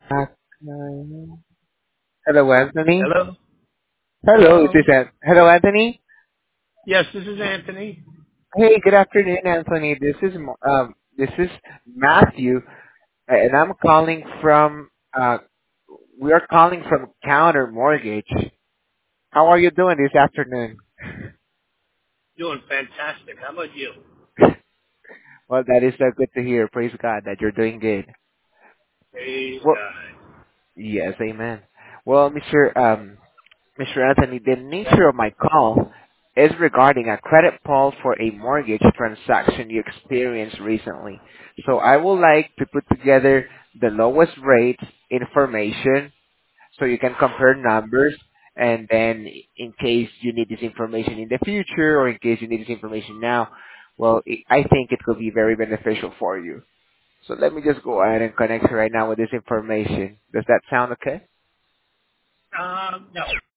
Uh, Hello, Anthony. Hello? Hello, Hello? Hello, Anthony. Yes, this is Anthony. Hey, good afternoon, Anthony. This is Matthew, and I'm calling from. We are calling from Counter Mortgage. How are you doing this afternoon? Doing fantastic. How about you? Well, that is good to hear. Praise God that you're doing good. Praise Well, God. yes, amen. Well, Mr. Anthony, the nature of my call is regarding a credit pull for a mortgage transaction you experienced recently. So I would like to put together the lowest rates information so you can compare numbers, and then in case you need this information in the future or in case you need this information now, well, I think it could be very beneficial for you. So let me just go ahead and connect you right now with this information. Does that sound okay? No.